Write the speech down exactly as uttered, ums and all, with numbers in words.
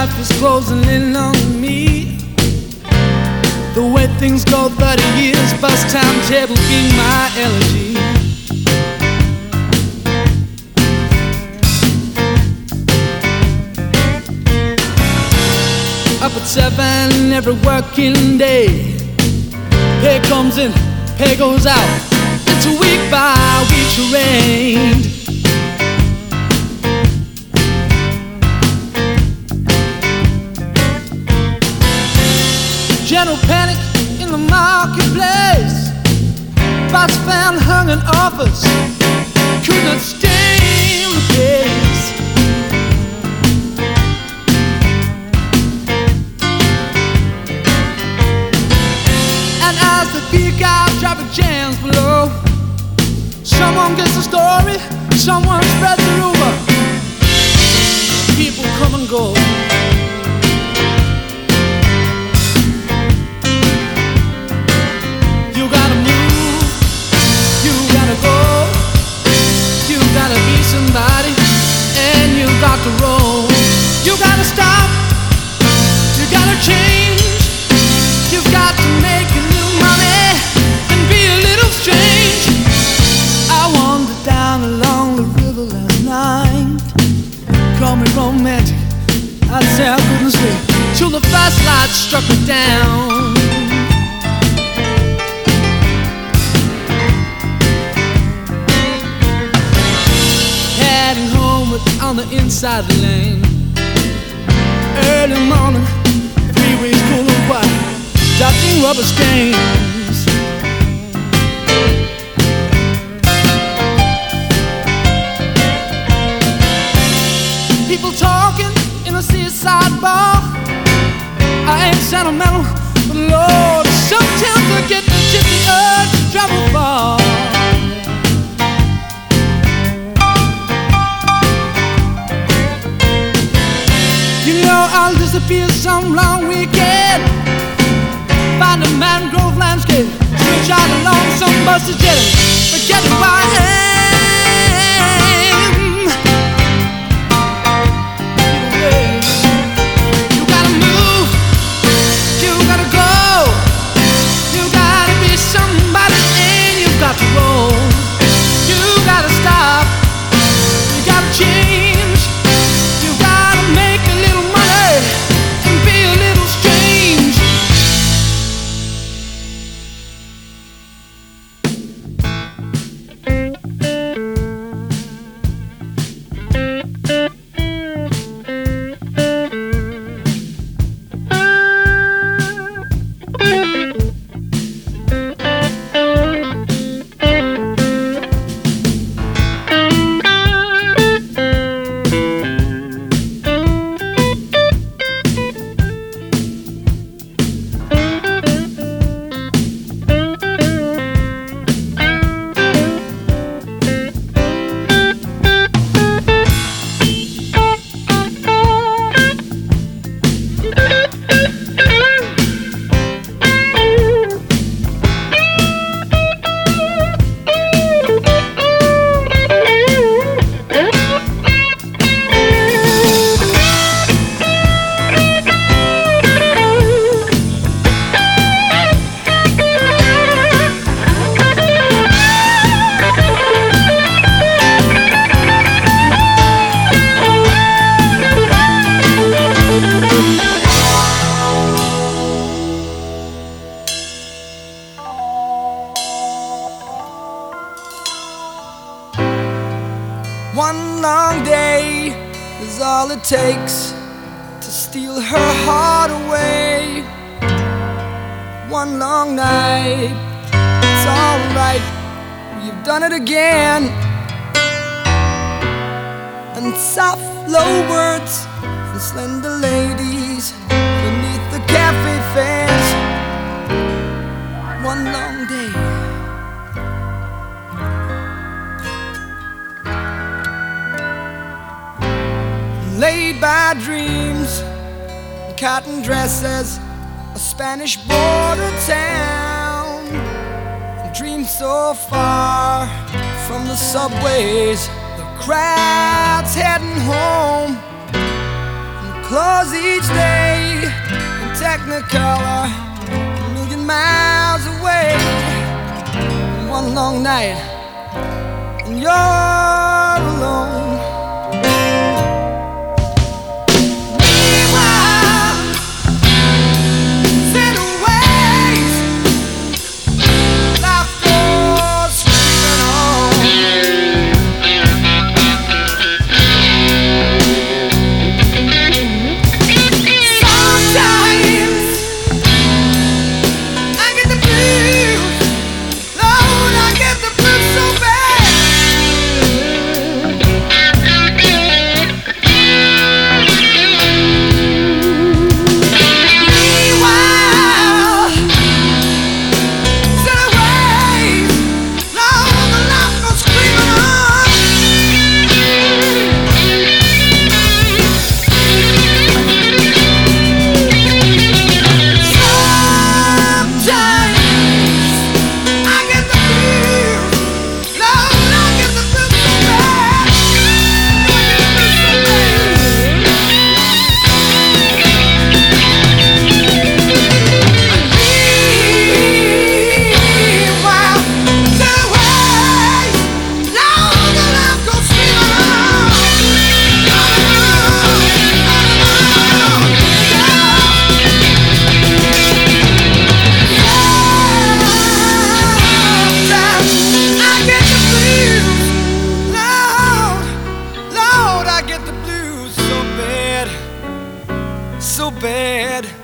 life is closing in on me. The way things go, thirty years, bus timetable being my elegy. Up at seven every working day. Pay comes in, pay goes out. It's a week by week charade. General panic in the marketplace. Boss found hung in office, could not stay in the place. And as the peak out traffic jams below, someone gets the story, someone spreads the rumor. People come and go. Somebody, and you got to roll. You gotta stop. You gotta change. You've got to make a new money and be a little strange. I wandered down along the river last night. Call me romantic, I'd say I couldn't sleep till the first light struck me down. On the inside lane, early morning, freeways full of white, dodging rubber stains. People talking in a seaside bar. I ain't sentimental, but Lord, sometimes I get the gypsy urge to travel far. I'll disappear some long weekend, find a mangrove landscape, switch out along some busted jetty, forget who I am. You gotta move, you gotta go, you gotta be somebody and you got to roll. You gotta stop, you gotta change, you gotta make a little and be a little strange. One long day is all it takes to steal her heart away. One long night, it's alright, you've done it again. And soft low words from slender ladies beneath the cafe fence. One long day. Laid by dreams, cotton dresses, a Spanish border town. Dreams so far from the subways, the crowds heading home. close each day in Technicolor, a million miles away. One long night, and you're alone. Meanwhile, sit away. Life goes creeping on. Sometimes I get the blues. Lord, I get the blues so bad. Meanwhile, sit away. Lord, the life goes screaming on. Sometimes I get the blues. Lord, I get the blues so bad. I get the blues so Meanwhile, sit away. Lord, the life goes screaming on. I get the blues, Lord, Lord, I get the blues so bad, so bad.